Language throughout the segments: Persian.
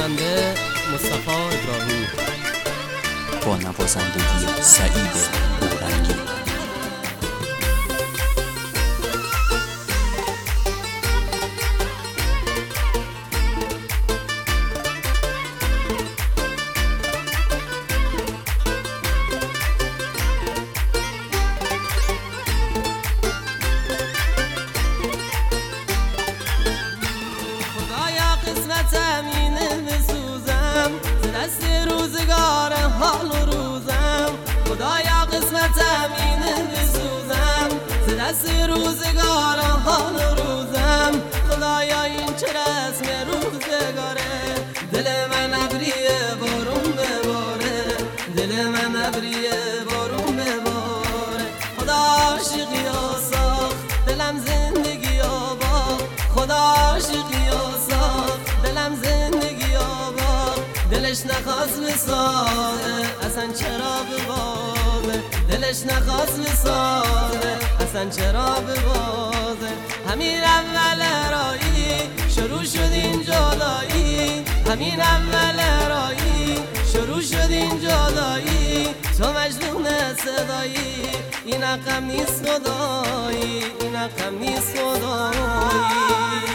نوازنده مصطفی ابراهیمی با نوازندگی سعید اورنگی. قسمتم اینه بسوزم ز دست روزگار حال و روزم. خدایا قسمتم اینه بسوزم ز دست روزگار حال و روزم. خدایا این چه رسم روزگاره، دل من ابریه بارون بباره، دل من ابریه بارون بباره. خدا عاشقیو ساخت دلم زندگی آباد، خدا عاشقیو ساخت دلم زندگی آباد. دلش نخواست بسازه اصلا چرا ببازه، دلش نخواست بسازه اصلا چرا ببازه. همین اول رایی شروع شد این جدایی، همین اول رایی شروع شد این جدایی. تو مجنون صدایی، این رقم نیست خدایی، این رقم نیست خدایی.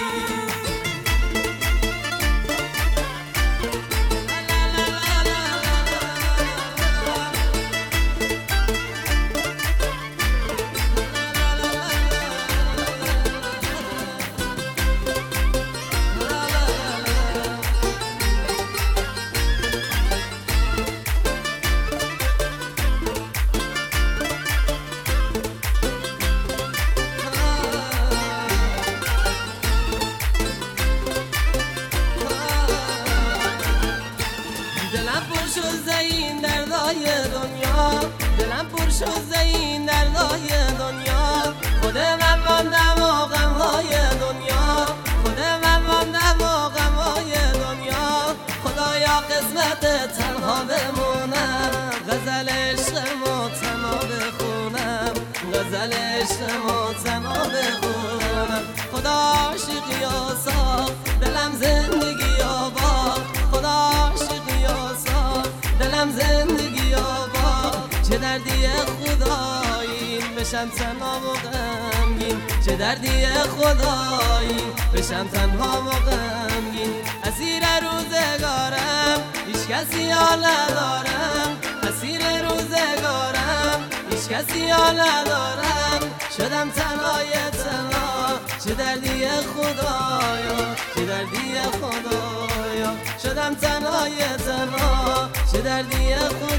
دلم پر شد زین دردای دنیا، دلم پر شد زین دردای دنیا. خود من ماندم و غمهای دنیا، خود من ماندم و غمهای دنیا. خدایا قسمت تنها بمونم، غزل عشقمو تنها بخونم، غزل عشقمو تنها بخونم. خدا عاشقیو ساخت دلم زندگی آباد، خدا عاشقیو ساخت دلم زندگی آباد. چه دردی خدایی بشم تنها و غمگین، چه دردی خدایی بشم تنها و غمگین. اسیر روزگارم هیچ کسی حال ندارم، اسیر روزگارم هیچ کسی حال ندارم. شدم تنهای تنها، چه دردی خدایا، چه دردی خدایا. شدم تنهای تنها، چه دردی خدایا.